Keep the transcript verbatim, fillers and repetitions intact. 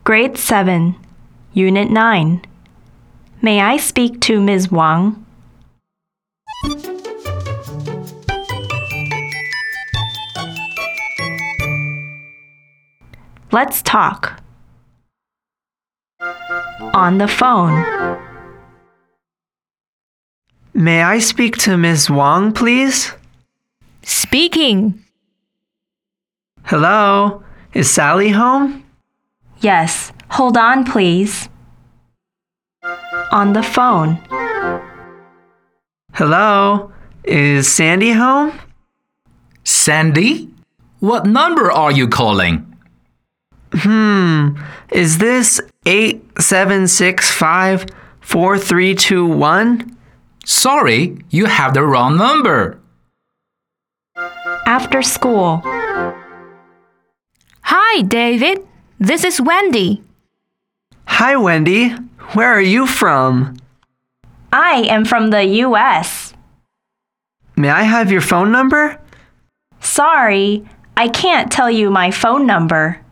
Grade seven, Unit nine. May I speak to Miz Wang? Let's talk. On the phone. May I speak to Miz Wang, please? Speaking. Hello? Is Sally home? Yes, hold on, please. On the phone. Hello? Is Sandy home? Sandy? What number are you calling? Hmm, is this eight seven six five four three two one? Sorry, you have the wrong number. After school. Hi, David. This is Wendy. Hi, Wendy. Where are you from? I am from the U S May I have your phone number? Sorry, I can't tell you my phone number.